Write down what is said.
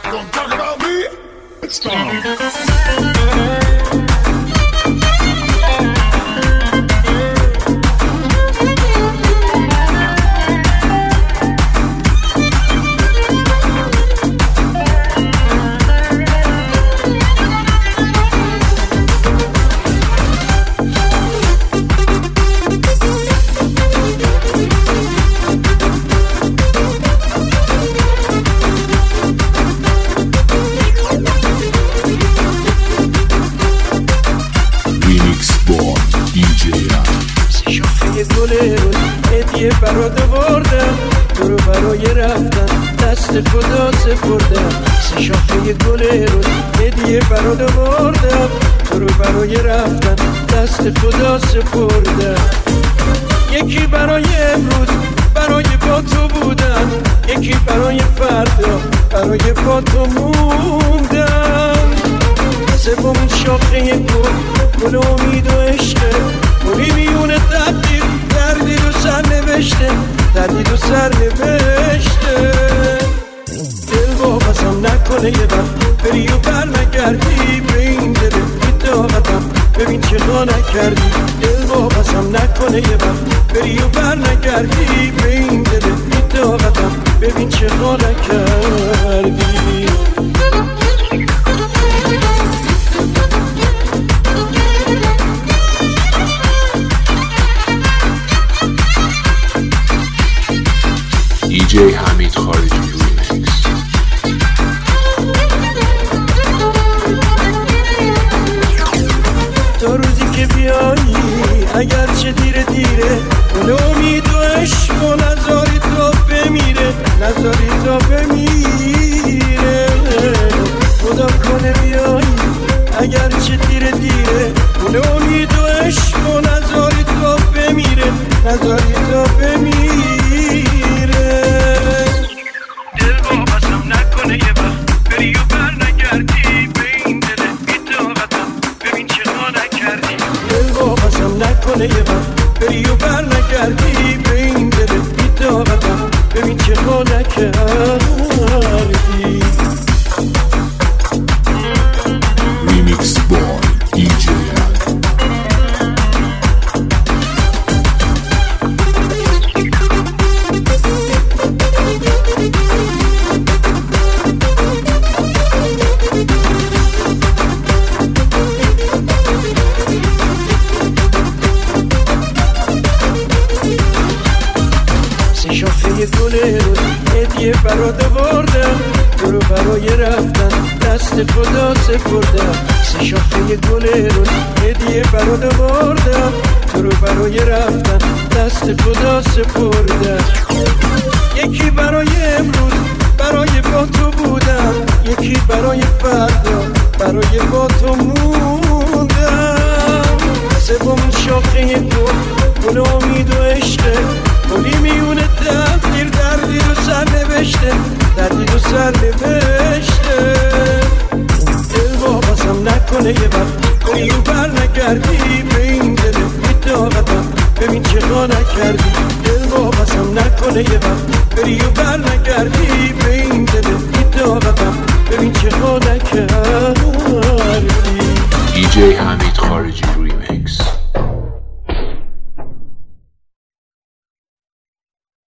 Don't talk about me. It's time. هدیه برات آوردم تو رو برای رفتن دست خدا سپردم سه شاخه گل رو هدیه برات آوردم تو رو برای رفتن دست خدا سپردم یکی برای امروز برای با تو بودن یکی برای فردا برای با تو موندن سومین شاخه گل امید و عشقه گلی میونه تقدیر دردی رو سر نوشته دردی رو سر نوشته دل واپسم نکنه یه وقت بری و بر نگردی به این دل بی‌طاقتم ببین چه ها نکردی دل واپسم نکنه یه وقت بری و بر نگردی به این دل بی‌طاقتم ببین چه ها نکردی DJ حمید خارجی ریمیکس. تا روزی که بیایی اگرچه دیره دیره گل امید و عشق و نذاری تا بمیره نذاری تا بمیره خدا کنه بیایی اگرچه دیره دیره گل امید و عشق و نذاری تا بمیره نذاری تا بمیره نکنه یه وقت بری و بر نگردی به این دل بی‌طاقتم ببین چه ها نکردی ریمیکس بای دیجی هدیه برات آوردم تو رو برای رفتن دست خدا سپردم سه شاخه گل رو هدیه برات آوردم تو رو برای رفتن دست خدا سپردم یکی برای امروز برای با تو بودم یکی برای فردا برای با تو موندم سومین شاخه گل امید و عشقه گلی میونه تقدیر دردی رو سر نوشته دردی رو سر نوشته دل واپسم نکنه یه وقت بری و بر نگردی به این دل بی‌طاقتم ببین چه ها نکردی دل واپسم نکنه یه وقت بری و بر نگردی به این دل بی‌طاقتم ببین چه ها نکردی DJ حمید